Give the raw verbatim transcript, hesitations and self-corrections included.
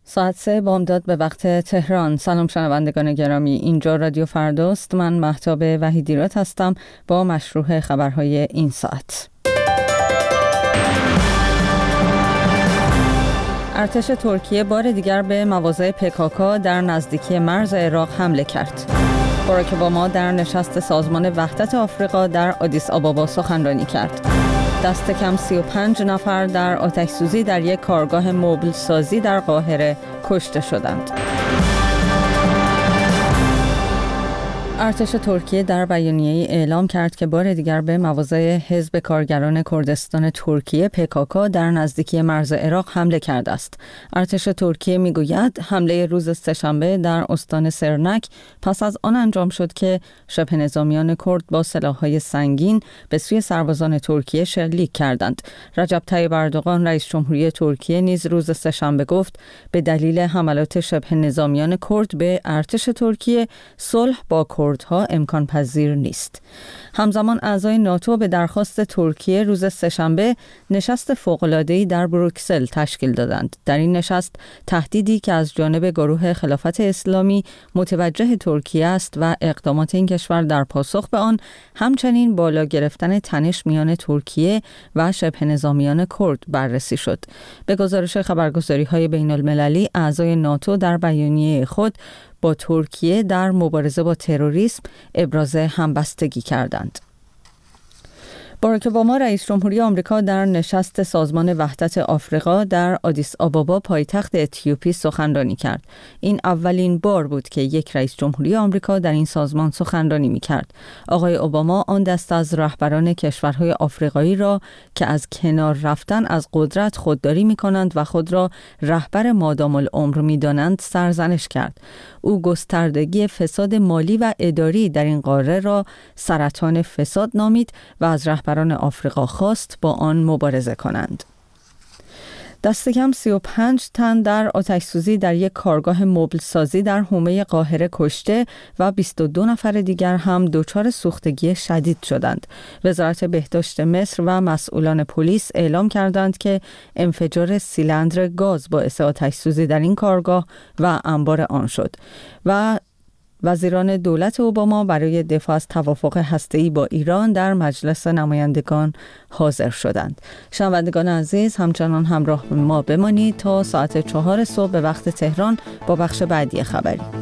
ساعت سه بامداد به وقت تهران. سلام شنوندگان گرامی، اینجا رادیو فرداست. من مهتاب وحیدیراد هستم با مشروع خبرهای این ساعت. ارتش ترکیه بار دیگر به مواضع پکاکا در نزدیکی مرز عراق حمله کرد. باراک اوباما در نشست سازمان وحدت آفریقا در آدیس آبابا سخنرانی کرد. دست کم سی و پنج نفر در آتش‌سوزی در یک کارگاه مبل سازی در قاهره کشته شدند. ارتش ترکیه در بیانیه‌ای اعلام کرد که بار دیگر به مواضع حزب کارگران کردستان ترکیه پکاکا در نزدیکی مرز عراق حمله کرده است. ارتش ترکیه میگوید حمله روز سه‌شنبه در استان سرنک پس از آن انجام شد که شبه نظامیان کرد با سلاح‌های سنگین به سوی سربازان ترکیه شلیک کردند. رجب طیب اردوغان رئیس جمهوری ترکیه نیز روز سه‌شنبه گفت به دلیل حملات شبه نظامیان کرد به ارتش ترکیه صلح با کردها امکان پذیر نیست. همزمان اعضای ناتو به درخواست ترکیه روز سه‌شنبه نشست فوق‌العاده‌ای در بروکسل تشکیل دادند. در این نشست تهدیدی که از جانب گروه خلافت اسلامی متوجه ترکیه است و اقدامات این کشور در پاسخ به آن، همچنین بالا گرفتن تنش میان ترکیه و شبه نظامیان کرد بررسی شد. به گزارش خبرگزاری‌های بین‌المللی، اعضای ناتو در بیانیه خود با ترکیه در مبارزه با تروریسم ابراز همبستگی کردند. باراک اوباما رئیس جمهوری آمریکا در نشست سازمان وحدت آفریقا در آدیس آبابا پایتخت اتیوپی سخنرانی کرد. این اولین بار بود که یک رئیس جمهوری آمریکا در این سازمان سخنرانی می‌کرد. آقای اوباما آن دست از رهبران کشورهای آفریقایی را که از کنار رفتن از قدرت خودداری می‌کنند و خود را رهبر مادام العمر می‌دانند سرزنش کرد. او گستردگی فساد مالی و اداری در این قاره را سرطان فساد نامید و از رهبران آفریقا خواست با آن مبارزه کنند. دست کم سی و پنج تن در آتش‌سوزی در یک کارگاه مبل سازی در حومه قاهره کشته و بیست و دو نفر دیگر هم دچار سوختگی شدید شدند. وزارت بهداشت مصر و مسئولان پلیس اعلام کردند که انفجار سیلندر گاز باعث آتش‌سوزی در این کارگاه و انبار آن شد و وزیران دولت اوباما برای دفاع از توافق هسته‌ای با ایران در مجلس نمایندگان حاضر شدند. شنوندگان عزیز، همچنان همراه ما بمانید تا ساعت چهار صبح به وقت تهران با بخش بعدی خبری.